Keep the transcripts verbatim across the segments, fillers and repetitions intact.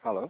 Alô?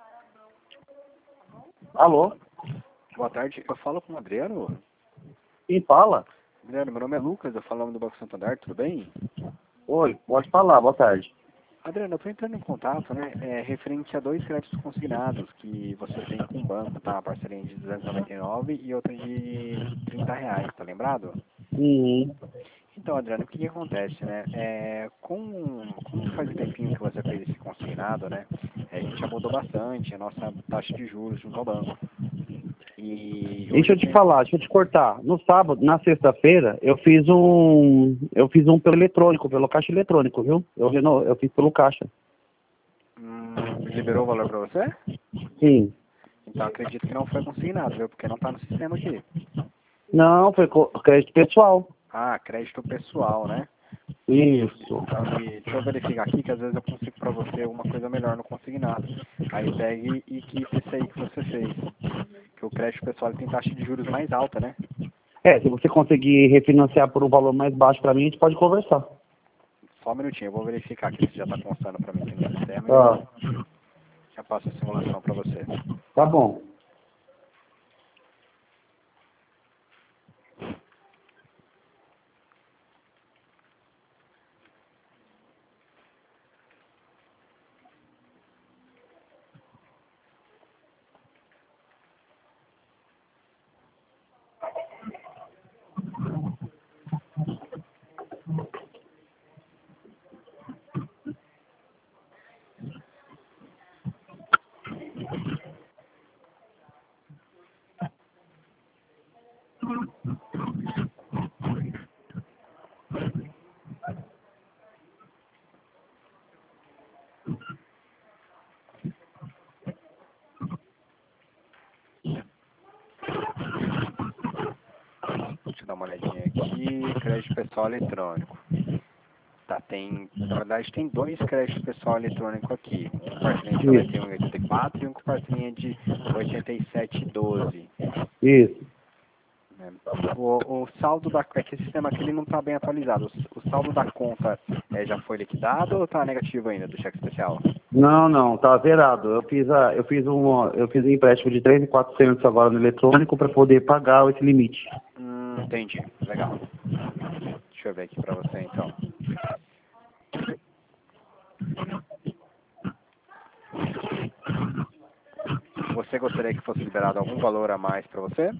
Alô? Boa tarde, eu falo com o Adriano. Quem fala? Adriano, meu nome é Lucas, eu falo do Banco Santander, tudo bem? Oi, pode falar, boa tarde. Adriano, eu estou entrando em contato, né, é, referente a dois créditos consignados que você tem com o banco, tá? A parcelinha de duzentos e noventa e nove e outra de trinta reais, tá lembrado? Uhum. Então, Adriano, o que, que acontece, né? É, com, como faz um tempinho que você fez esse consignado, né? A gente já mudou bastante a nossa taxa de juros junto ao banco. E hoje Deixa eu eu te tenho... falar, deixa eu te cortar. No sábado, na sexta-feira, eu fiz um. Eu fiz um pelo eletrônico, pelo caixa eletrônico, viu? Eu, reno... eu fiz pelo caixa. Hum, liberou o valor para você? Sim. Então acredito que não foi consignado, viu? Porque não está no sistema aqui. Não, foi co- crédito pessoal. Ah, crédito pessoal, né? Isso. E deixa eu verificar aqui que às vezes eu consigo para você uma coisa melhor no consignado. Aí pegue e quite esse aí que você fez. Que o crédito pessoal ele tem taxa de juros mais alta, né? É, se você conseguir refinanciar por um valor mais baixo pra mim, a gente pode conversar. Só um minutinho, eu vou verificar aqui se já está constando para mim aqui no sistema e Ah, eu já passo a simulação para você. tá bom. Deixa eu dar uma olhadinha aqui. Crédito pessoal eletrônico. Tá, tem, na verdade tem dois créditos pessoal eletrônico aqui. Um com parcelinha de noventa e um Isso. e oitenta e quatro e um com parcelinha de oitenta e sete e doze. Isso. Né? O, o saldo da... É que esse sistema aqui ele não está bem atualizado. O, o saldo da conta é, já foi liquidado ou está negativo ainda do cheque especial? Não, não, tá zerado. Eu fiz a, eu fiz um, eu fiz um empréstimo de três mil e quatrocentos agora no eletrônico para poder pagar esse limite. Hum, entendi. Legal. Deixa eu ver aqui para você então. Você gostaria que fosse liberado algum valor a mais para você?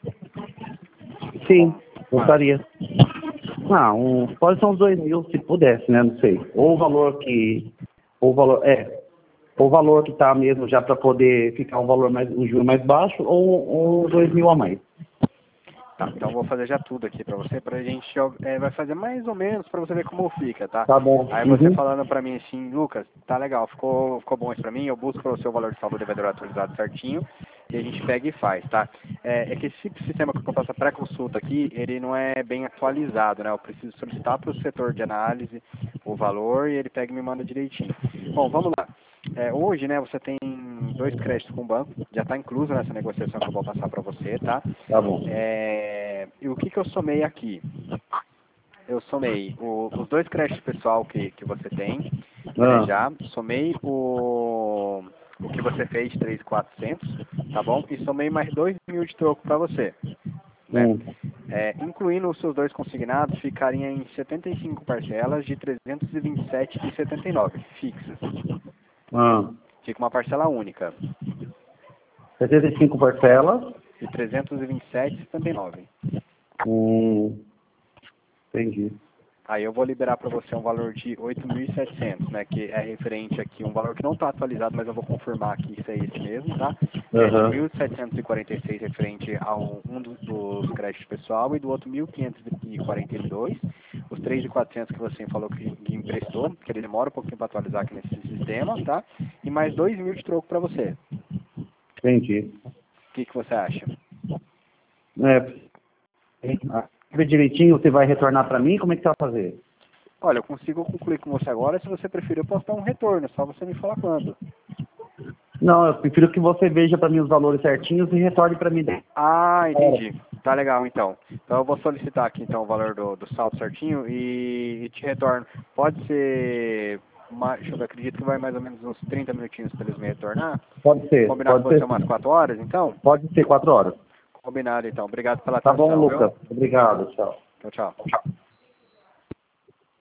Sim, Como? Quanto? gostaria. Ah, um, pode ser uns dois mil se pudesse, né? Não sei. Ou o valor que, ou o valor, é, ou o valor que tá mesmo já para poder ficar um valor mais, um juro mais baixo, ou, ou dois mil a mais. Tá, então eu vou fazer já tudo aqui pra você, pra gente, é, vai fazer mais ou menos pra você ver como fica, tá? Tá bom. Aí você Uhum. falando pra mim assim, Lucas, tá legal, ficou, ficou bom isso pra mim, eu busco o seu valor de saldo devedor atualizado certinho, e a gente pega e faz, tá? É, é que esse sistema que eu faço a pré-consulta aqui, ele não é bem atualizado, né? Eu preciso solicitar pro setor de análise o valor e ele pega e me manda direitinho. Bom, vamos lá. É, hoje, né, você tem dois créditos com o banco, já está incluso nessa negociação que eu vou passar para você, tá? Tá bom. É, e o que, que eu somei aqui? Eu somei o, os dois créditos pessoal que, que você tem, é, Ah, já, somei o, o que você fez de três mil e quatrocentos, tá bom? E somei mais dois mil de troco para você, né? hum, É, incluindo os seus dois consignados, ficaria em setenta e cinco parcelas de trezentos e vinte e sete e setenta e nove fixas. ah. Fica uma parcela única setenta e cinco parcelas. de trezentos e vinte e sete e setenta e nove. Hum, entendi. Aí eu vou liberar para você um valor de oito mil e setecentos, né, que é referente aqui, um valor que não está atualizado, mas eu vou confirmar aqui se é esse mesmo, tá? É de Aham. mil setecentos e quarenta e seis referente a um um dos, dos créditos pessoal e do outro mil quinhentos e quarenta e dois. Os três mil e quatrocentos que você falou que, que emprestou, que ele demora um pouquinho para atualizar aqui nesse sistema, tá? E mais dois mil de troco para você. Entendi. O que, que você acha? É, ah, ver direitinho, você vai retornar para mim? Como é que você vai fazer? Olha, eu consigo concluir com você agora, se você preferir eu posso dar um retorno, é só você me falar quando. Não, eu prefiro que você veja para mim os valores certinhos e retorne para mim. Ah, Hora. entendi. Tá legal, então. Então eu vou solicitar aqui então o valor do, do saldo certinho e, e te retorno. Pode ser mais, deixa eu ver, acredito que vai mais ou menos uns trinta minutinhos para eles me retornar. Pode ser. Combinar pode com você ser. umas quatro horas, então? Pode ser quatro horas. Combinado, então. Obrigado pela Tá atenção, bom, Lucas. viu? Obrigado. Tchau. Tchau, tchau. Tchau.